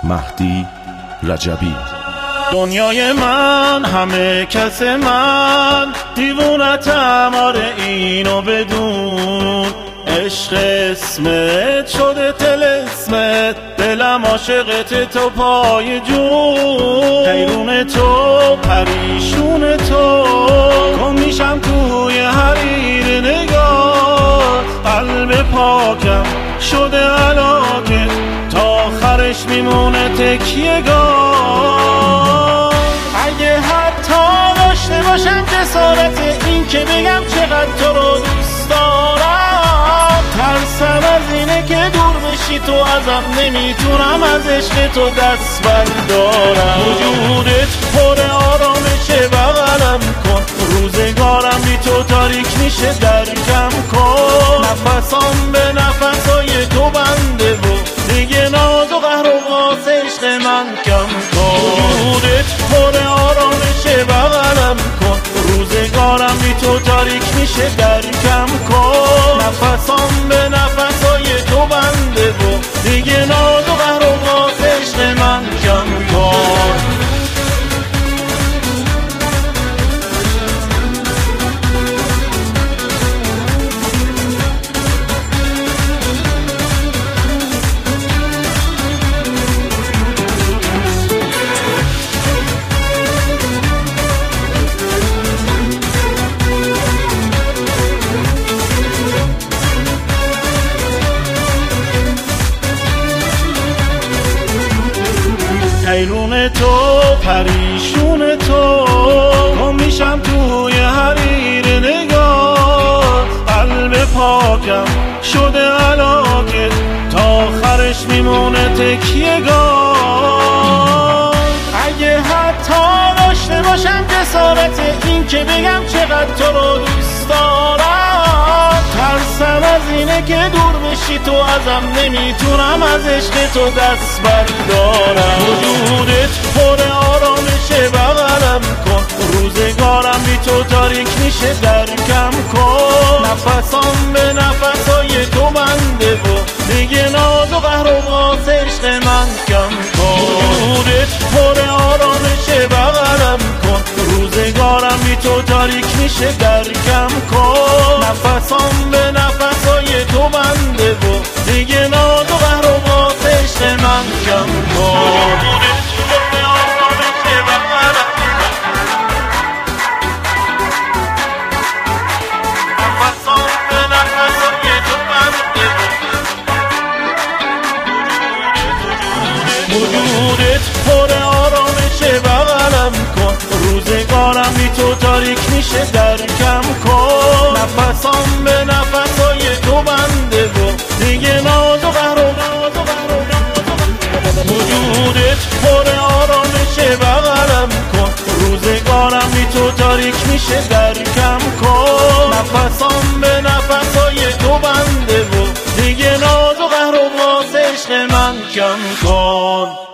مهدی رجبی. دنیای من همه کس من دیوونتم، آره اینو بدون. عشق اسمت شده طلسمت، دلم عاشقت تو پای جون. حیرون تو پریشون تو، گم میشم توی حریر نگاه. قلب پاکم شده علاقه، تا آخرش میمونه تکیه‌گاه. اگه حتی داشته باشم جسارت این که بگم چقدر تو رو دوست دارم، ترسم از اینه که دور بشی تو ازم، نمیتونم از عشق تو دست بردارم. وجودت پر آرامشه، بغلم کن، روزگارم بی تو تاریک میشه، درکم کن. نفسام به نفسای تو بنده و دیگه ناز و قهر و غاز عشق من کم کن. وجودت پر آرامشه، بغلم کن، روزگارم بی تو تاریک میشه، درکم کن. نفسام به نفسای تو بنده و دیگه ناز و قهر و غاز عشق من کم کن. حیرون تو پریشون تو، گم میشم توی حریر نگاه. قلب پاکم شده علاقه، تا آخرش میمونه تکیه‌گاه. اگه حتی داشته باشم جسارت این که بگم چقدر تو رو دوست دارم، ترسم از اینه که دور بشی تو ازم، نمیتونم از عشق تو دست بردارم. وجودت پر آرامشه، بغلم کن، روزگارم بی تو تاریک میشه، درکم کن. نفسام به نفسای تو بنده و دیگه ناز و قهر و غاز عشق من کم کن. وجودت پر آرامشه، بغلم کن، روزگارم بی تو تاریک میشه، درکم کن. نفسام به نفسای تو بنده و دیگه ناز و قهر و غاز عشق من کم کن. وجودت پر آرامشه، بغلم کن، روزگارم بی تو تاریک میشه، درکم کن. نفسام به نفسای تو بنده و دیگه ناز و قهر و غاز. وجودت پر آرامشه، بغلم کن، روزگارم بی تو تاریک میشه، درکم کن. نفسام به نفسای تو بنده و دیگه ناز و قهر و غاز عشق من کم کن.